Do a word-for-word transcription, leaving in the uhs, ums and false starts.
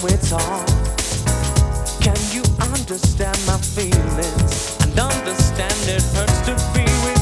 we talk? Can you understand my feelings and understand it hurts to be with